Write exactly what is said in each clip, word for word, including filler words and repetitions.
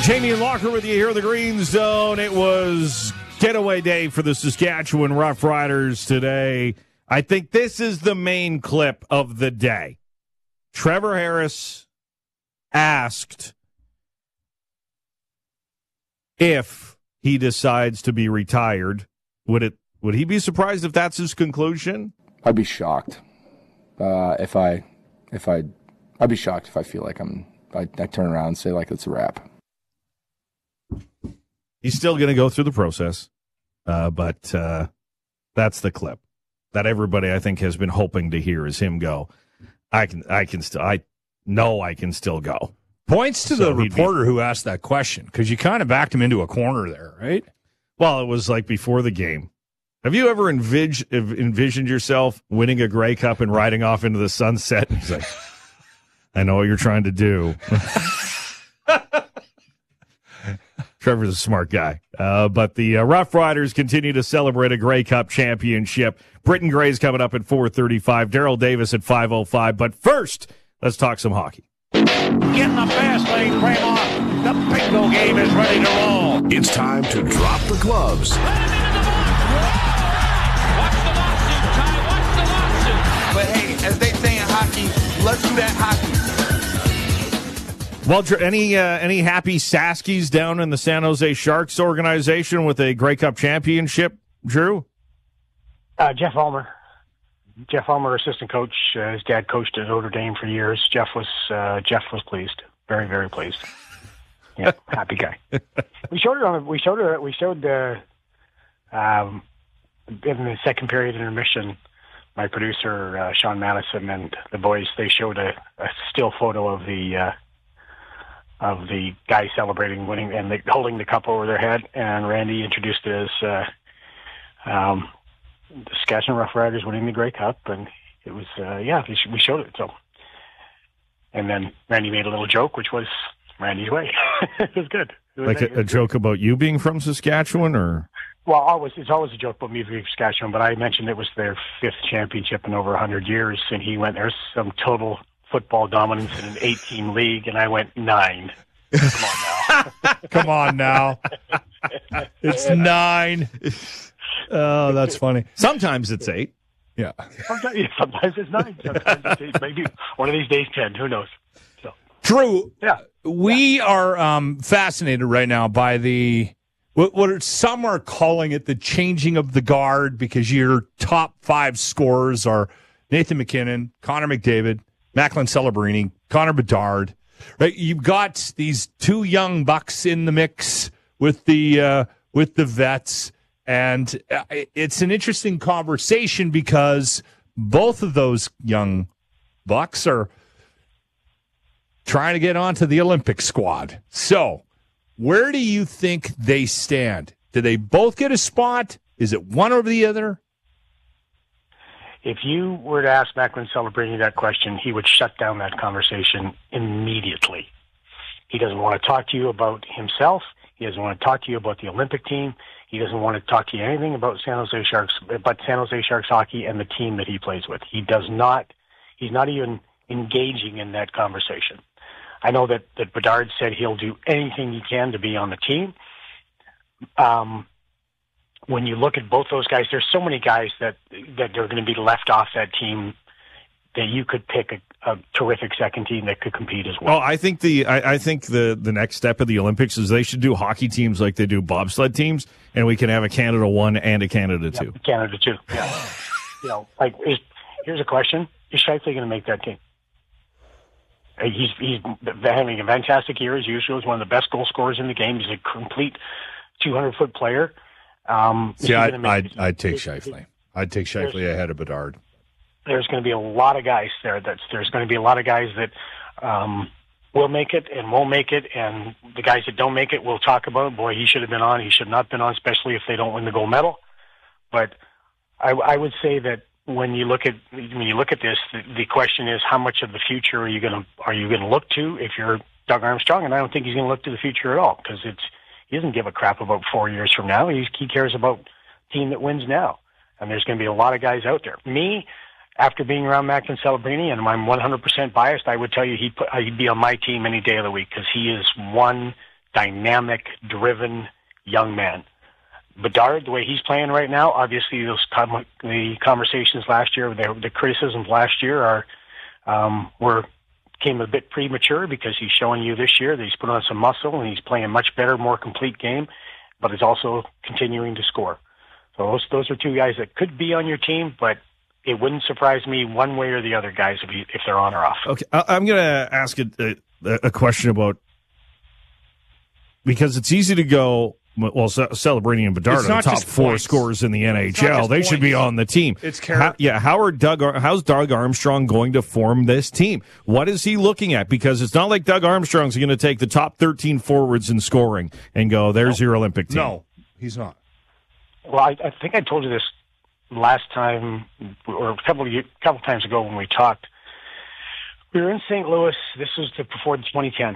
Jamie and Locker with you here in the Green Zone. It was getaway day for the Saskatchewan Roughriders today. I think this is the main clip of the day. Trevor Harris asked if he decides to be retired. Would it? Would he be surprised if that's his conclusion? I'd be shocked uh, if I, if I, I'd be shocked if I feel like I'm. I, I turn around and say like it's a wrap. He's still going to go through the process, uh, but uh, that's the clip that everybody I think has been hoping to hear is him go. I can, I can still, I know I can still go. Points to So the he'd reporter be- who asked that question, because you kind of backed him into a corner there, right? Well, it was like before the game. Have you ever envis- envisioned yourself winning a Grey Cup and riding off into the sunset? He's like, I know what you're trying to do. Trevor's a smart guy. Uh, but the uh, Rough Riders continue to celebrate a Grey Cup championship. Britton Gray's coming up at four thirty-five. Daryl Davis at five oh five. But first, let's talk some hockey. Get in the fast lane, Kramer. The bingo game is ready to roll. It's time to drop the gloves. Watch the lawsuit, Ty. Watch the lawsuit. But hey, as they say in hockey, let's do that hockey. Well, Dr- any uh, any happy Saskies down in the San Jose Sharks organization with a Grey Cup championship, Drew? Uh, Jeff Ulmer. Jeff Ulmer, assistant coach. Uh, his dad coached at Notre Dame for years. Jeff was uh, Jeff was pleased, very very pleased. Yeah, happy guy. We showed it on. We showed it. We showed the um, in the second period intermission. My producer uh, Sean Madison and the boys, they showed a, a still photo of the uh, of the guy celebrating winning and the, holding the cup over their head. And Randy introduced it as uh, um, the Saskatchewan Roughriders winning the Grey Cup, and it was uh, yeah, we showed it. So, and then Randy made a little joke, which was Randy's way. It was good. It was Like a, a joke about you being from Saskatchewan, or? Well, always it's always a joke about me being from Saskatchewan, but I mentioned it was their fifth championship in over a hundred years, and he went, "There's some total football dominance in an eight-team league," and I went nine. Come on now. Come on now. It's nine. Oh, that's funny. Sometimes it's eight. Yeah. Sometimes, yeah, sometimes it's nine. Sometimes it's eight. Maybe one of these days ten. Who knows? So, Drew, yeah. we yeah. are um, fascinated right now by the what, what are, some are calling it the changing of the guard, because your top five scorers are Nathan McKinnon, Connor McDavid, Macklin Celebrini, Connor Bedard. Right, you've got these two young bucks in the mix with the uh, with the vets, and it's an interesting conversation because both of those young bucks are trying to get onto the Olympic squad. So, where do you think they stand? Do they both get a spot? Is it one over the other? If you were to ask Macklin Celebrini that question, he would shut down that conversation immediately. He doesn't want to talk to you about himself. He doesn't want to talk to you about the Olympic team. He doesn't want to talk to you anything about San Jose Sharks, but San Jose Sharks hockey and the team that he plays with. He does not, he's not even engaging in that conversation. I know that, that Bedard said he'll do anything he can to be on the team. Um, when you look at both those guys, there's so many guys that that are going to be left off that team that you could pick a, a terrific second team that could compete as well. Oh, I think the I, I think the, the next step of the Olympics is they should do hockey teams like they do bobsled teams, and we can have a Canada one and a Canada two. Yep, Canada two. Yeah. You know, like is, here's a question: is Scheifele going to make that team? Uh, He's he's having a fantastic year as usual. He's one of the best goal scorers in the game. He's a complete two hundred foot player. Um, is he Yeah, gonna make I'd, it? I'd take Scheifele. I'd take Scheifele There's- ahead of Bedard. There's going to be a lot of guys there. That's there's going to be a lot of guys that um, will make it and won't make it, and the guys that don't make it, we'll talk about. Boy, he should have been on. He should not have been on, especially if they don't win the gold medal. But I, I would say that when you look at when you look at this, the, the question is how much of the future are you going to are you going to look to if you're Doug Armstrong? And I don't think he's going to look to the future at all, because it's he doesn't give a crap about four years from now. He's, he cares about team that wins now, and there's going to be a lot of guys out there. Me. After being around Macklin Celebrini, and I'm one hundred percent biased, I would tell you he'd, put, he'd be on my team any day of the week, because he is one dynamic, driven young man. Bedard, the way he's playing right now, obviously those com- the conversations last year, the, the criticisms last year are um, were came a bit premature because he's showing you this year that he's put on some muscle and he's playing a much better, more complete game, but he's also continuing to score. So those those are two guys that could be on your team, but it wouldn't surprise me one way or the other, guys, if, you, if they're on or off. Okay, I'm going to ask a, a, a question about, because it's easy to go, well, Celebrini and Bedard are the top four points. scorers in the N H L. They points. should be on the team. It's character. How, yeah, how are Doug? How's Doug Armstrong going to form this team? What is he looking at? Because it's not like Doug Armstrong's going to take the top thirteen forwards in scoring and go, "There's no. your Olympic team." No, he's not. Well, I, I think I told you this last time, or a couple of years, couple of times ago when we talked. We were in Saint Louis. This was the, before the twenty ten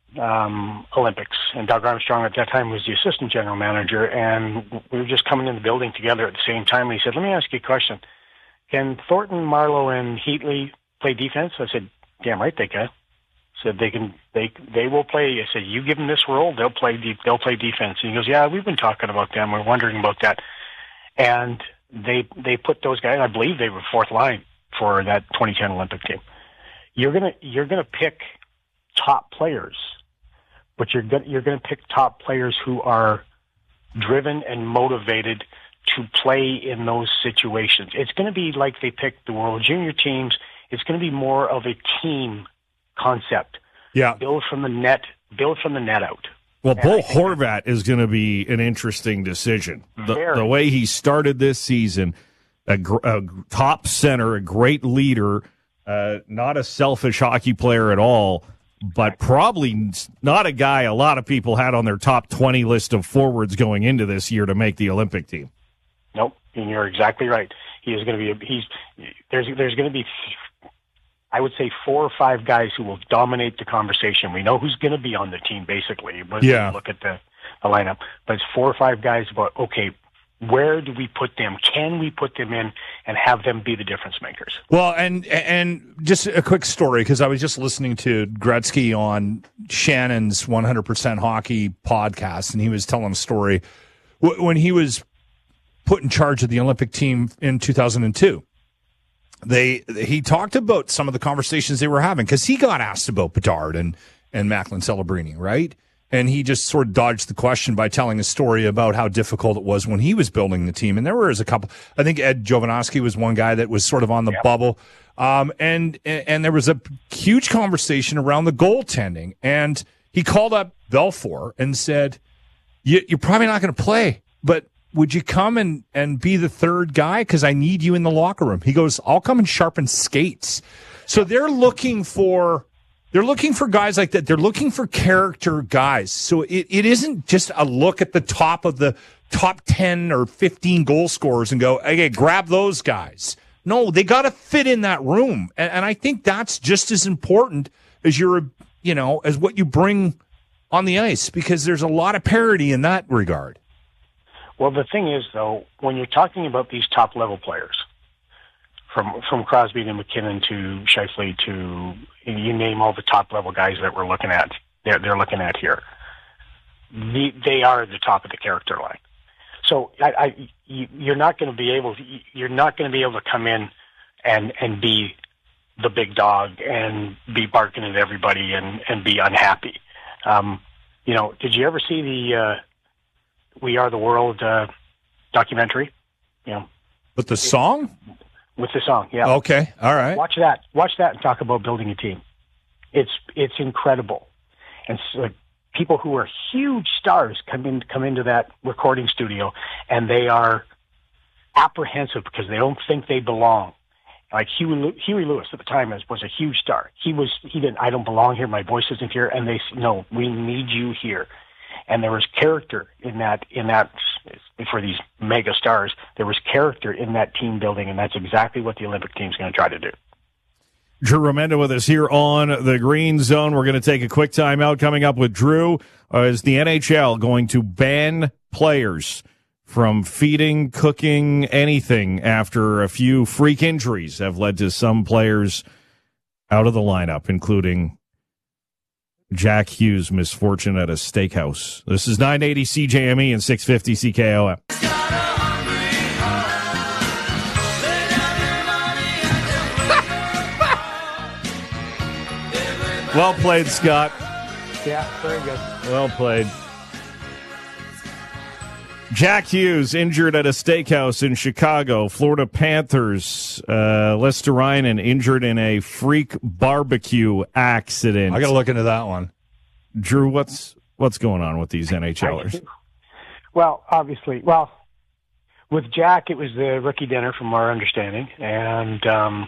um, Olympics, and Doug Armstrong at that time was the assistant general manager, and we were just coming in the building together at the same time. And he said, "Let me ask you a question. Can Thornton, Marlowe, and Heatley play defense?" I said, "Damn right they can." Said they can. They they will play. I said, "You give them this role, they'll play. De- they'll play defense." And he goes, "Yeah, we've been talking about them. We're wondering about that." And they they put those guys. I believe they were fourth line for that twenty ten Olympic team. You're gonna you're gonna pick top players, but you're gonna you're gonna pick top players who are driven and motivated to play in those situations. It's going to be like they picked the World Junior teams. It's going to be more of a team concept. Yeah, build from the net. Build from the net out. Well, Bo Horvat is going to be an interesting decision. The, the way he started this season, a, gr- a top center, a great leader, uh, not a selfish hockey player at all, but probably not a guy a lot of people had on their top twenty list of forwards going into this year to make the Olympic team. Nope, and you're exactly right. He is going to be. A, he's there's there's going to be, I would say, four or five guys who will dominate the conversation. We know who's going to be on the team, basically. When yeah. we look at the, the lineup. But it's four or five guys about, okay, where do we put them? Can we put them in and have them be the difference makers? Well, and and just a quick story, because I was just listening to Gretzky on Shannon's one hundred percent Hockey podcast, and he was telling a story when he was put in charge of the Olympic team in two thousand two. They he talked about some of the conversations they were having, because he got asked about Bedard and and Macklin Celebrini, right? And he just sort of dodged the question by telling a story about how difficult it was when he was building the team. And there was a couple. I think Ed Jovanovski was one guy that was sort of on the yep. bubble. Um, and and there was a huge conversation around the goaltending. And he called up Belfour and said, you, "You're probably not going to play, but would you come and, and be the third guy? Because I need you in the locker room." He goes, "I'll come and sharpen skates." So they're looking for they're looking for guys like that. They're looking for character guys. So it, it isn't just a look at the top of the top ten or fifteen goal scorers and go, "Okay, grab those guys." No, they got to fit in that room. And, and I think that's just as important as your, you know, as what you bring on the ice, because there's a lot of parity in that regard. Well, the thing is, though, when you're talking about these top-level players, from from Crosby to McKinnon to Scheifele to, you name all the top-level guys that we're looking at, they're, they're looking at here, the, they are at the top of the character line. So I, I, you're not going to be able to, you're not going to be able to come in and, and be the big dog and be barking at everybody and, and be unhappy. Um, you know, did you ever see the uh, We Are the World uh, documentary? You know, with the song? With the song, yeah. Okay, all right. Watch that. Watch that and talk about building a team. It's it's incredible. And so, like, people who are huge stars come in come into that recording studio, and they are apprehensive because they don't think they belong. Like Huey, Huey Lewis at the time was, was a huge star. He was he didn't. I don't belong here. My voice isn't here. And they said, "No, we need you here." And there was character in that, in that, for these mega stars, there was character in that team building, and that's exactly what the Olympic team's going to try to do. Drew Remenda with us here on the Green Zone. We're going to take a quick timeout. Coming up with Drew, uh, is the N H L going to ban players from feeding, cooking, anything after a few freak injuries have led to some players out of the lineup, including Jack Hughes' misfortune at a steakhouse. This is nine eighty C J M E and six fifty C K O M. Well played, Scott. Yeah, very good. Well played. Jack Hughes injured at a steakhouse in Chicago. Florida Panthers. Uh, Lester Ryan injured in a freak barbecue accident. I got to look into that one. Drew, what's what's going on with these NHLers? Well, obviously, well, with Jack, it was the rookie dinner, from our understanding, and um,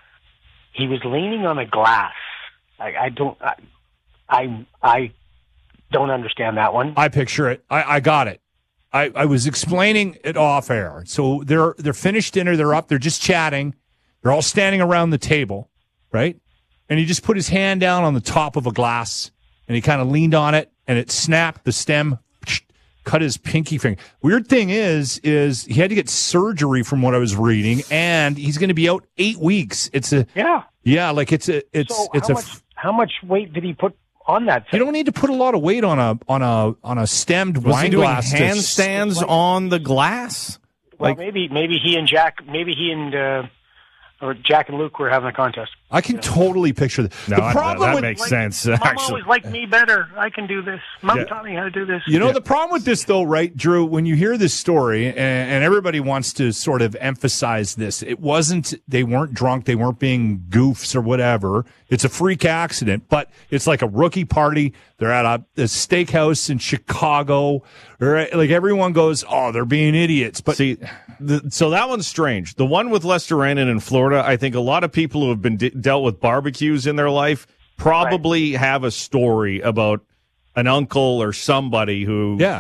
he was leaning on a glass. I, I don't, I, I, I don't understand that one. I picture it. I, I got it. I, I was explaining it off air. So they're they're finished dinner. They're up. They're just chatting. They're all standing around the table, right? And he just put his hand down on the top of a glass, and he kind of leaned on it, and it snapped. The stem cut his pinky finger. Weird thing is, is he had to get surgery from what I was reading, and he's going to be out eight weeks. It's a yeah, yeah, like it's a it's so it's how a. Much, how much weight did he put on that thing? You don't need to put a lot of weight on a on a on a stemmed Was wine he doing glass. to- handstands on the glass? Well, Like, maybe maybe he and Jack, maybe he and uh, or Jack and Luke were having a contest. I can totally picture that. no, the I- problem that with makes Like, sense. Mom Actually, always liked me better. I can do this. Mom Yeah. taught me how to do this. You know, the problem with this, though, right, Drew, when you hear this story, and, and everybody wants to sort of emphasize this, it wasn't, they weren't drunk, they weren't being goofs or whatever. It's a freak accident, but it's like a rookie party. They're at a, a steakhouse in Chicago. Right? Like everyone goes, oh, they're being idiots. But see, the, so that one's strange. The one with Lester Ryan in Florida, I think a lot of people who have been de- dealt with barbecues in their life probably right. have a story about an uncle or somebody who. Yeah.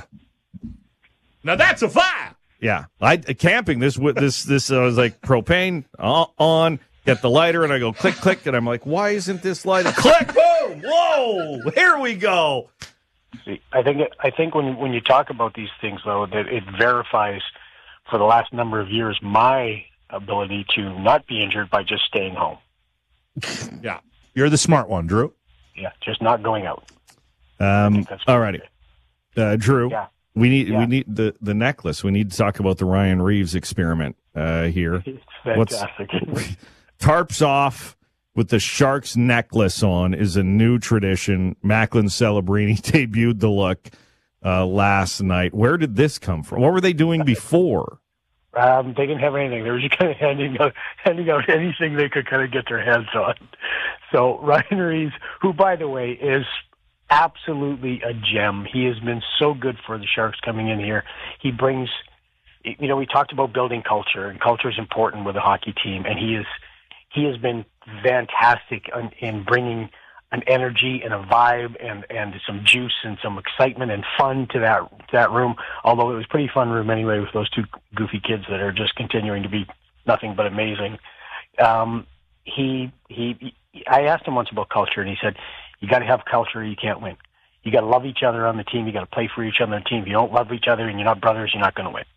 Now that's a fire. Yeah, I camping. This this this uh, was like propane uh, on. Get the lighter, and I go click click, and I'm like, why isn't this lighter? Click, boom, whoa, here we go. See, I think it, I think when when you talk about these things, though, that it verifies for the last number of years my ability to not be injured by just staying home. Yeah, you're the smart one, Drew. Yeah, just not going out. Um, all righty, uh, Drew. Yeah. We need yeah. we need the, the necklace. We need to talk about the Ryan Reeves experiment uh, here. It's fantastic. What's, tarps off with the Sharks necklace on is a new tradition. Macklin Celebrini debuted the look uh, last night. Where did this come from? What were they doing before? Um, they didn't have anything. They were just kind of handing out, handing out anything they could kind of get their hands on. So Ryan Reeves, who, by the way, is absolutely a gem. He has been so good for the Sharks coming in here. He brings, you know, we talked about building culture, and culture is important with a hockey team, and he is he has been fantastic in, in bringing an energy and a vibe and, and some juice and some excitement and fun to that to that room. Although it was a pretty fun room anyway with those two goofy kids that are just continuing to be nothing but amazing. Um, he he. I asked him once about culture, and he said, "You got to have culture, or you can't win. You got to love each other on the team. You got to play for each other on the team. If you don't love each other and you're not brothers, you're not going to win."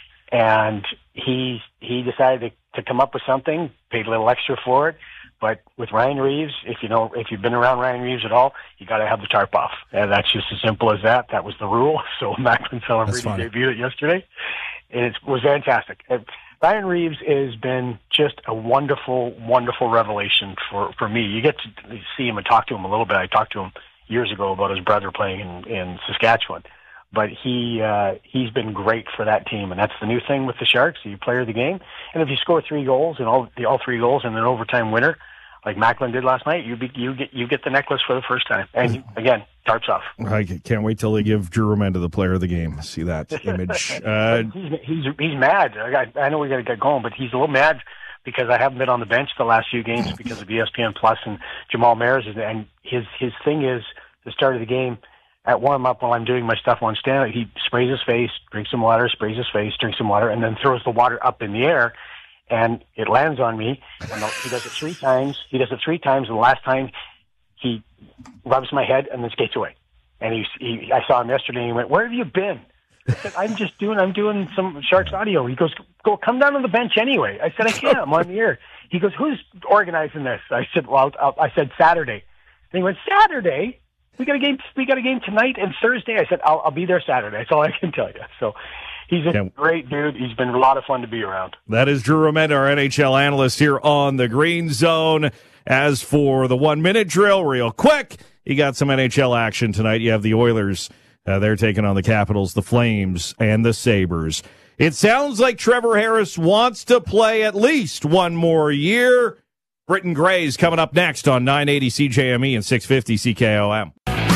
And he he decided to, to come up with something, paid a little extra for it. But with Ryan Reeves, if you know if you've been around Ryan Reeves at all, you got to have the tarp off, and that's just as simple as that. That was the rule. So Macklin Celebrini debuted it yesterday, and it was fantastic. And Ryan Reeves has been just a wonderful, wonderful revelation for, for me. You get to see him and talk to him a little bit. I talked to him years ago about his brother playing in, in Saskatchewan. But he uh, he's been great for that team, and that's the new thing with the Sharks. You player of the game, and if you score three goals and all the all three goals in an overtime winner, like Macklin did last night, you be, you get you get the necklace for the first time. And again, tarps off. I can't wait till they give Drew Romenda the player of the game. See that image. Uh, he's, he's he's mad. I, I know we got to get going, but he's a little mad because I haven't been on the bench the last few games because of E S P N Plus and Jamal Mayers, and his his thing is the start of the game. At warm-up, while I'm doing my stuff on stand, he sprays his face, drinks some water, sprays his face, drinks some water, and then throws the water up in the air, and it lands on me. And he does it three times. He does it three times, and the last time he rubs my head and then skates away. And he, he I saw him yesterday, and he went, "Where have you been?" I said, I'm just doing, I'm doing some Sharks audio. He goes, "Go, come down on the bench anyway." I said, "I can't, I'm on the air." He goes, "Who's organizing this?" I said, well, I'll, I said, "Saturday." And he went, "Saturday?" we got a game. We got a game tonight and Thursday. I said, I'll, I'll be there Saturday. That's all I can tell you. So he's a yeah. great dude. He's been a lot of fun to be around. That is Drew Remenda, our N H L analyst here on the Green Zone. As for the one-minute drill, real quick, you got some N H L action tonight. You have the Oilers. Uh, they're taking on the Capitals, the Flames, and the Sabres. It sounds like Trevor Harris wants to play at least one more year. Britton Gray's coming up next on nine eighty C J M E and six fifty C K O M.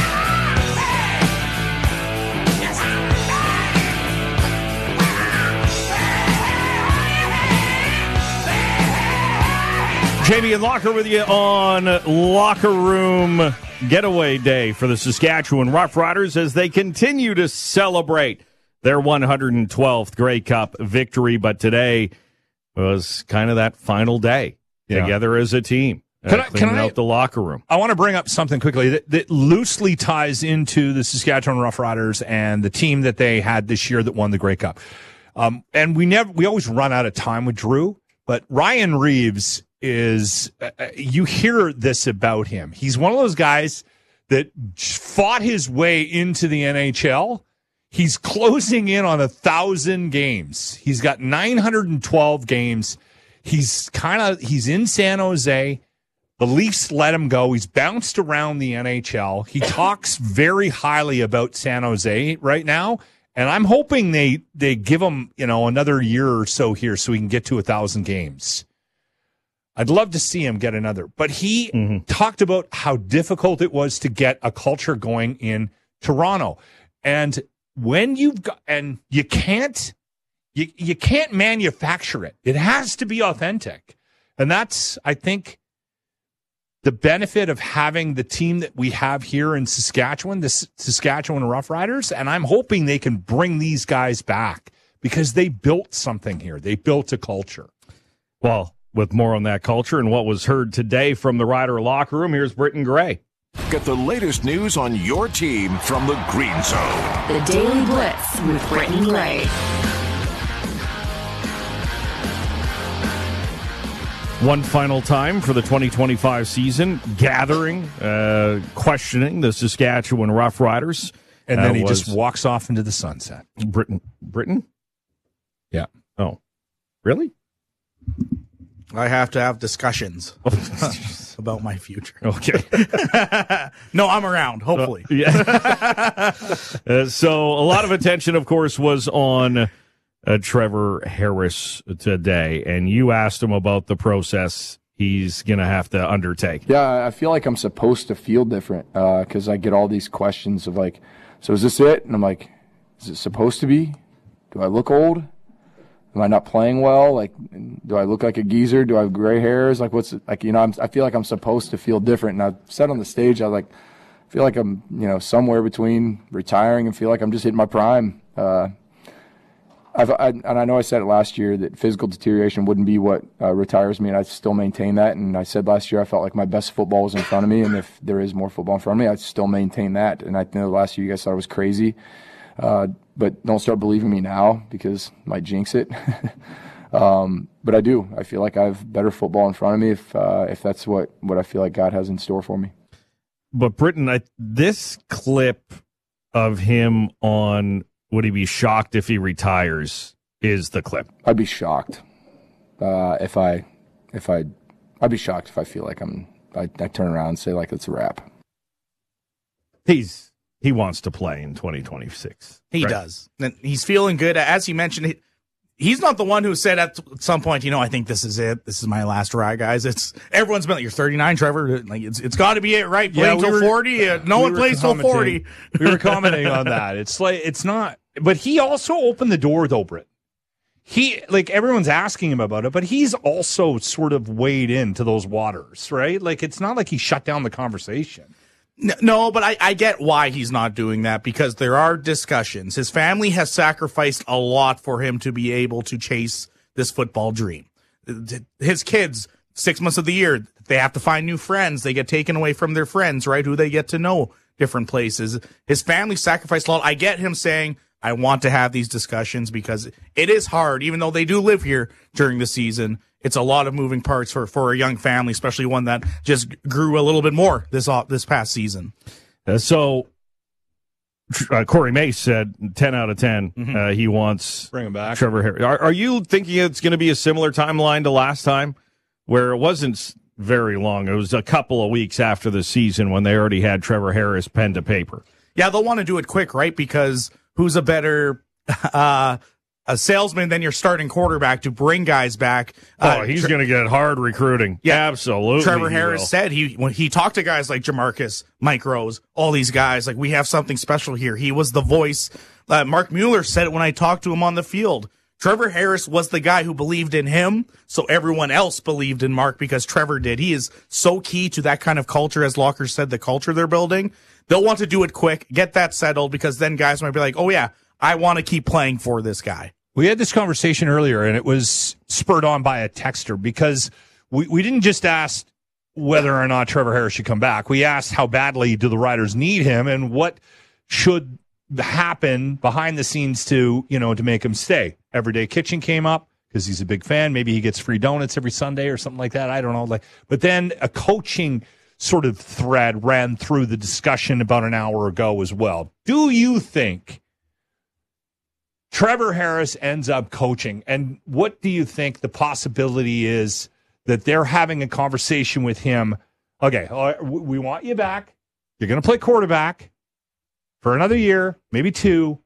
Jamie and Locker with you on Locker Room Getaway Day for the Saskatchewan Roughriders as they continue to celebrate their one hundred twelfth Grey Cup victory. But today was kind of that final day yeah. together as a team, uh, can I, cleaning can I, out the locker room. I want to bring up something quickly that, that loosely ties into the Saskatchewan Roughriders and the team that they had this year that won the Grey Cup. Um, and we never, we always run out of time with Drew, but Ryan Reeves is, uh, you hear this about him. He's one of those guys that fought his way into the N H L. He's closing in on a thousand games. He's got nine hundred twelve games. He's kind of, he's in San Jose. The Leafs let him go. He's bounced around the N H L. He talks very highly about San Jose right now. And I'm hoping they, they give him, you know, another year or so here so he can get to a thousand games. I'd love to see him get another. But he mm-hmm. talked about how difficult it was to get a culture going in Toronto. And when you've got, and you can't, you, you can't manufacture it. It has to be authentic. And that's, I think, the benefit of having the team that we have here in Saskatchewan, the Saskatchewan Roughriders. And I'm hoping they can bring these guys back because they built something here. They built a culture. Well, with more on that culture and what was heard today from the Rider locker room, here's Britton Gray. Get the latest news on your team from the Green Zone. The Daily Blitz with Britton Gray. One final time for the twenty twenty-five season, gathering, uh, questioning the Saskatchewan Roughriders. And then uh, he just walks off into the sunset. Britton? Britton? Yeah. Oh, really? I have to have discussions about my future. Okay. No, I'm around, hopefully. Uh, yeah. uh, so a lot of attention, of course, was on uh, Trevor Harris today, and you asked him about the process he's going to have to undertake. Yeah, I feel like I'm supposed to feel different because uh, I get all these questions of like, so is this it? And I'm like, is it supposed to be? Do I look old? Am I not playing well? Like, do I look like a geezer? Do I have gray hairs? Like, what's like? You know, I'm, I feel like I'm supposed to feel different. And I've said on the stage, I like, feel like I'm, you know, somewhere between retiring and feel like I'm just hitting my prime. Uh, I've, I, and I know I said it last year that physical deterioration wouldn't be what uh, retires me, and I still maintain that. And I said last year I felt like my best football was in front of me, and if there is more football in front of me, I still maintain that. And I know last year you guys thought I was crazy. Uh, but don't start believing me now because I might jinx it. um, but I do. I feel like I have better football in front of me if uh, if that's what, what I feel like God has in store for me. But Britton, I, this clip of him on would he be shocked if he retires is the clip. I'd be shocked uh, if I if I I'd be shocked if I feel like I'm I, I turn around and say like it's a wrap. He's. He wants to play in twenty twenty-six. He right? does. And he's feeling good. As you mentioned, he, he's not the one who said at some point, you know, I think this is it. This is my last ride, guys. It's everyone's been like, you're thirty-nine, Trevor. Like it's it's got to be it, right? Play yeah, until we were, forty. Uh, no we one plays till forty. We were commenting on that. It's like it's not. But he also opened the door, though, Britt. He like everyone's asking him about it, but he's also sort of waded into those waters, right? Like it's not like he shut down the conversation. No, but I, I get why he's not doing that because there are discussions. His family has sacrificed a lot for him to be able to chase this football dream. His kids, six months of the year, they have to find new friends. They get taken away from their friends, right? Who they get to know different places. His family sacrificed a lot. I get him saying, I want to have these discussions because it is hard, even though they do live here during the season. It's a lot of moving parts for, for a young family, especially one that just grew a little bit more this this past season. Uh, so uh, Corey Mace said ten out of ten. Mm-hmm. Uh, he wants Bring him back. Trevor Harris. Are, are you thinking it's going to be a similar timeline to last time, where it wasn't very long? It was a couple of weeks after the season when they already had Trevor Harris pen to paper. Yeah, they'll want to do it quick, right? Because who's a better uh, a salesman than your starting quarterback to bring guys back? Oh, Uh, he's Tre- going to get hard recruiting. Yeah, absolutely. Trevor he Harris will. said he when he talked to guys like Jamarcus, Mike Rose, all these guys, like, we have something special here. He was the voice. Uh, Mark Mueller said it when I talked to him on the field. Trevor Harris was the guy who believed in him, so everyone else believed in Mark because Trevor did. He is so key to that kind of culture, as Locker said, the culture they're building. They'll want to do it quick, get that settled, because then guys might be like, oh, yeah, I want to keep playing for this guy. We had this conversation earlier, and it was spurred on by a texter because we, we didn't just ask whether or not Trevor Harris should come back. We asked how badly do the Riders need him and what should happen behind the scenes to, you know, to make him stay. Everyday Kitchen came up because he's a big fan. Maybe he gets free donuts every Sunday or something like that. I don't know. Like, but then a coaching sort of thread ran through the discussion about an hour ago as well. Do you think Trevor Harris ends up coaching? And what do you think the possibility is that they're having a conversation with him? Okay, we want you back. You're going to play quarterback for another year, maybe two.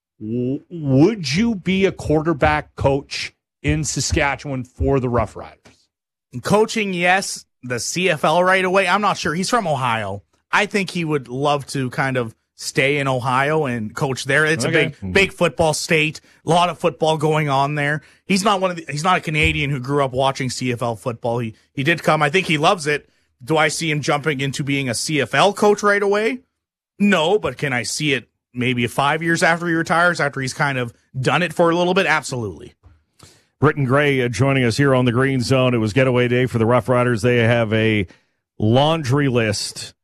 Would you be a quarterback coach in Saskatchewan for the Rough Riders? Coaching, yes. The C F L right away, I'm not sure. He's from Ohio. I think he would love to kind of stay in Ohio and coach there. It's Okay. a big, big football state. A lot of football going on there. He's not one of the, he's not a Canadian who grew up watching C F L football. He he did come. I think he loves it. Do I see him jumping into being a C F L coach right away? No, but can I see it maybe five years after he retires, after he's kind of done it for a little bit? Absolutely. Britton Gray uh, joining us here on the Green Zone. It was getaway day for the Rough Riders. They have a laundry list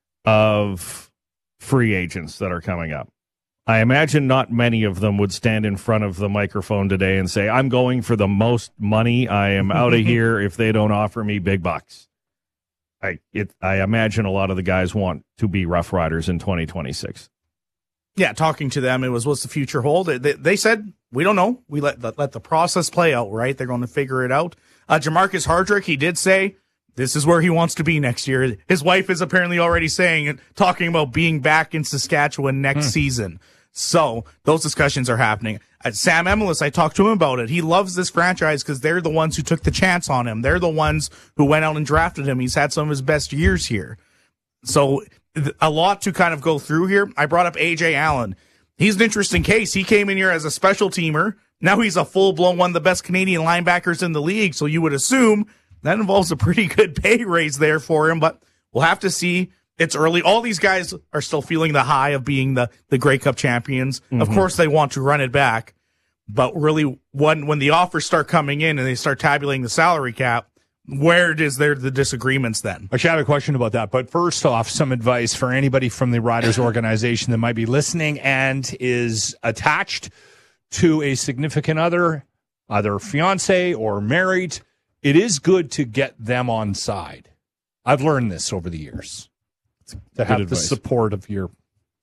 of free agents that are coming up. I imagine not many of them would stand in front of the microphone today and say, I'm going for the most money. I am out of here if they don't offer me big bucks. I it, I imagine a lot of the guys want to be Rough Riders in twenty twenty-six. Yeah, talking to them, it was, what's the future hold? They, they said, we don't know. We let the, let the process play out, right? They're going to figure it out. Uh, Jamarcus Hardrick, he did say this is where he wants to be next year. His wife is apparently already saying, talking about being back in Saskatchewan next Hmm. season. So those discussions are happening. Uh, Sam Emelis, I talked to him about it. He loves this franchise because they're the ones who took the chance on him. They're the ones who went out and drafted him. He's had some of his best years here. So a lot to kind of go through here. I brought up A J Allen. He's an interesting case. He came in here as a special teamer. Now he's a full-blown one of the best Canadian linebackers in the league. So you would assume that involves a pretty good pay raise there for him, but we'll have to see. It's early. All these guys are still feeling the high of being the, the Grey Cup champions. Mm-hmm. Of course, they want to run it back, but really when, when the offers start coming in and they start tabulating the salary cap, where is there the disagreements then? Actually, I have a question about that. But first off, some advice for anybody from the Riders organization that might be listening and is attached to a significant other, either fiance or married. It is good to get them on side. I've learned this over the years. To have the support of your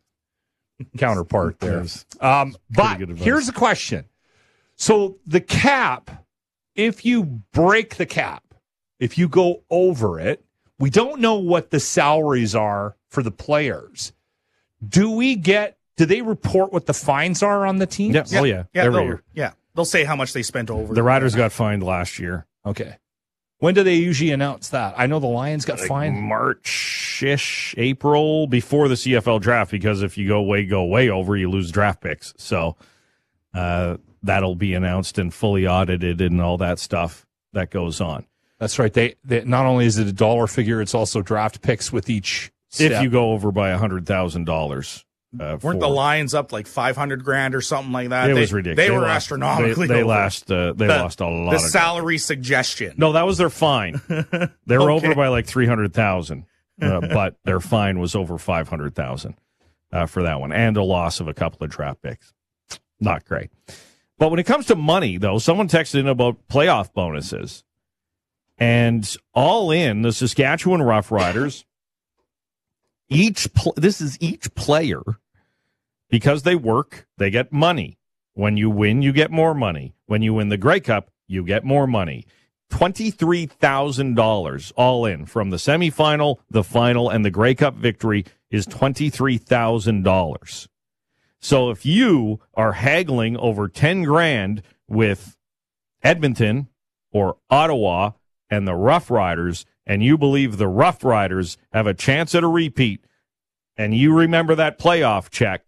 counterpart there. Um, but here's the question. So the cap, if you break the cap, if you go over it, we don't know what the salaries are for the players. Do we get, do they report what the fines are on the team? Yeah. Oh, yeah. Yeah, Every they'll, year. yeah. They'll say how much they spent over. The Riders got fined last year. Okay. When do they usually announce that? I know the Lions got like fined. March-ish, April, before the C F L draft, because if you go way, go way over, you lose draft picks. So uh, that'll be announced and fully audited and all that stuff that goes on. That's right. They, they not only is it a dollar figure, it's also draft picks with each step. If you go over by one hundred thousand dollars. Uh, Weren't for, the Lions up like five hundred grand or something like that? It they, was ridiculous. They, they were lost, astronomically They, they, over. lost, uh, they the, lost a lot the of salary suggestion. No, that was their fine. They were Okay. over by like three hundred thousand dollars, uh, but their fine was over five hundred thousand dollars uh, for that one, and a loss of a couple of draft picks. Not great. But when it comes to money, though, someone texted in about playoff bonuses. And all in, the Saskatchewan Roughriders Each pl- this is each player, because they work, they get money. When you win, you get more money. When you win the Grey Cup, you get more money. twenty-three thousand dollars all in from the semifinal, the final, and the Grey Cup victory is twenty-three thousand dollars. So if you are haggling over ten grand with Edmonton or Ottawa and the Rough Riders, and you believe the Rough Riders have a chance at a repeat, and you remember that playoff check,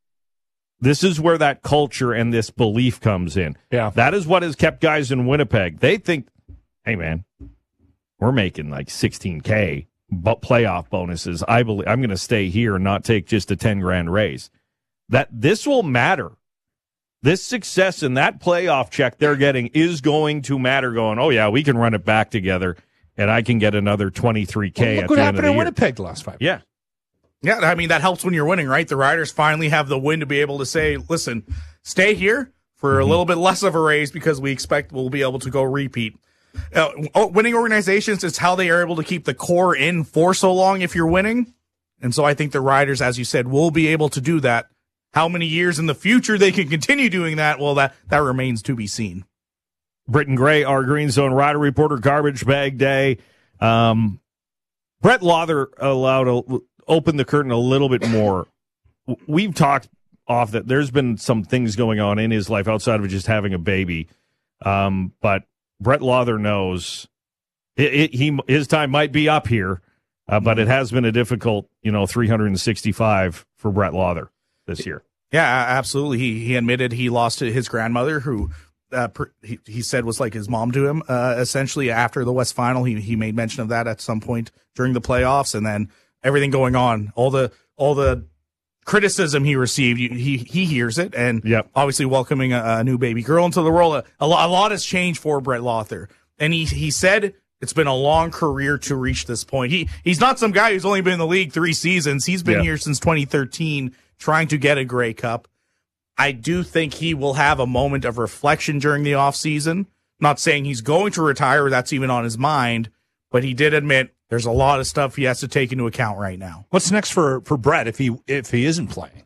this is where that culture and this belief comes in. Yeah. That is what has kept guys in Winnipeg. They think, hey, man, we're making like sixteen K but playoff bonuses. I believe I'm going to stay here and not take just a ten grand raise. That this will matter. This success in that playoff check they're getting is going to matter. Going, oh, yeah, we can run it back together, and I can get another twenty-three K well, at look the what end of happened the in year. Winnipeg the last five Yeah. Yeah, I mean, that helps when you're winning, right? The Riders finally have the win to be able to say, listen, stay here for mm-hmm. a little bit less of a raise because we expect we'll be able to go repeat. Uh, winning organizations, it's how they are able to keep the core in for so long if you're winning. And so I think the Riders, as you said, will be able to do that. How many years in the future they can continue doing that, well, that, that remains to be seen. Britton Gray, our Green Zone Rider reporter, garbage bag day. Um, Brett Lawther allowed a, opened the curtain a little bit more. We've talked off that there's been some things going on in his life outside of just having a baby. Um, but Brett Lawther knows it, it, he his time might be up here, uh, but it has been a difficult, you know, three hundred sixty-five for Brett Lawther this year. Yeah, absolutely. He he admitted he lost his grandmother, who uh, per, he he said was like his mom to him. Uh, essentially, after the West Final, he he made mention of that at some point during the playoffs, and then everything going on, all the all the criticism he received, he he hears it, and yep. obviously welcoming a, a new baby girl into the world, a, a, lot, a lot has changed for Brett Lawther, and he he said it's been a long career to reach this point. He he's not some guy who's only been in the league three seasons. He's been yep. here since twenty thirteen, trying to get a Grey Cup. I do think he will have a moment of reflection during the offseason. Not saying he's going to retire, that's even on his mind, but he did admit there's a lot of stuff he has to take into account right now. What's next for, for Brett if he if he isn't playing?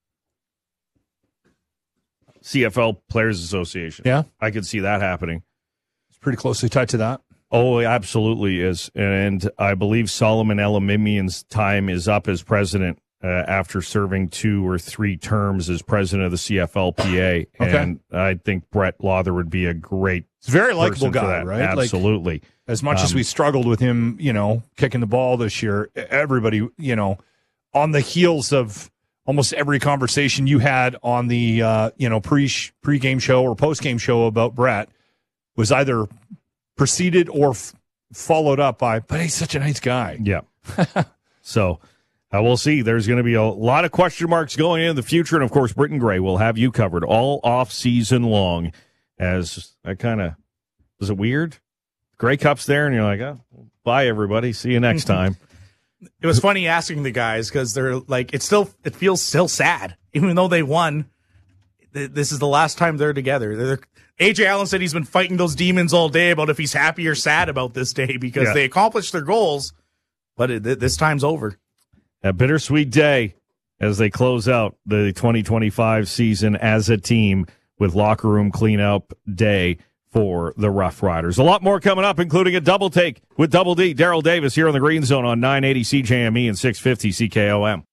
C F L Players Association. Yeah. I could see that happening. It's pretty closely tied to that. Oh, it absolutely is. And I believe Solomon Elamimian's time is up as president uh, after serving two or three terms as president of the C F L P A. Okay. And I think Brett Lawther would be a great He's a very likable person for guy, that. right? Absolutely. Like, as much Um, as we struggled with him, you know, kicking the ball this year, everybody, you know, on the heels of almost every conversation you had on the, uh, you know, pre pre-game show or post-game show about Brett was either preceded or f- followed up by, but he's such a nice guy. Yeah. So uh, we'll see. There's going to be a lot of question marks going into the future. And, of course, Britton Gray will have you covered all off season long as I kind of, was it weird? Grey Cup's there, and you're like, oh, bye, everybody. See you next time. It was funny asking the guys because they're like, it still, it feels still sad, even though they won. Th- this is the last time they're together. They're, A J Allen said he's been fighting those demons all day about if he's happy or sad about this day because Yeah. they accomplished their goals, but it, th- this time's over. A bittersweet day as they close out the twenty twenty-five season as a team with locker room cleanup day for the Rough Riders. A lot more coming up, including a double take with Double D, Daryl Davis here on the Green Zone on nine eighty C J M E and six fifty C K O M.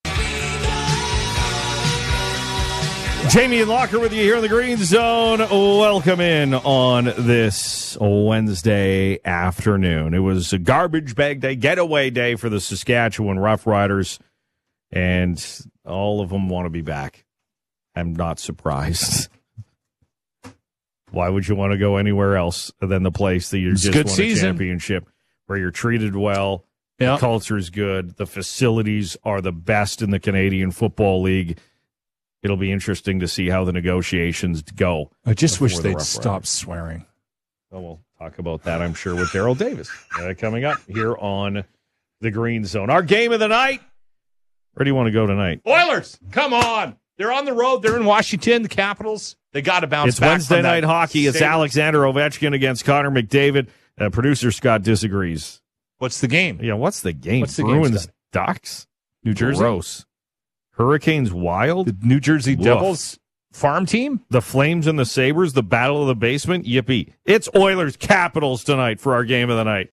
Jamie and Locker with you here in the Green Zone. Welcome in on this Wednesday afternoon. It was a garbage bag day, getaway day for the Saskatchewan Rough Riders, and all of them want to be back. I'm not surprised. Why would you want to go anywhere else than the place that you It's just good won season. a championship, where you're treated well, Yeah. the culture is good, the facilities are the best in the Canadian Football League. It'll be interesting to see how the negotiations go. I just wish before the they'd Rough stop Riders. swearing. So we'll talk about that, I'm sure, with Daryl Davis uh, coming up here on the Green Zone. Our game of the night. Where do you want to go tonight? Oilers, come on. They're on the road. They're in Washington, the Capitals. They got to bounce It's back. Wednesday from that night hockey. It's state- Alexander Ovechkin against Connor McDavid. Uh, producer Scott disagrees. What's the game? Yeah, what's the game? What's the game, Bruins Scott? Ducks? New Jersey? Gross. Hurricanes Wild? The New Jersey Woof. Devils farm team? The Flames and the Sabres, the battle of the basement? Yippee. It's Oilers Capitals tonight for our game of the night.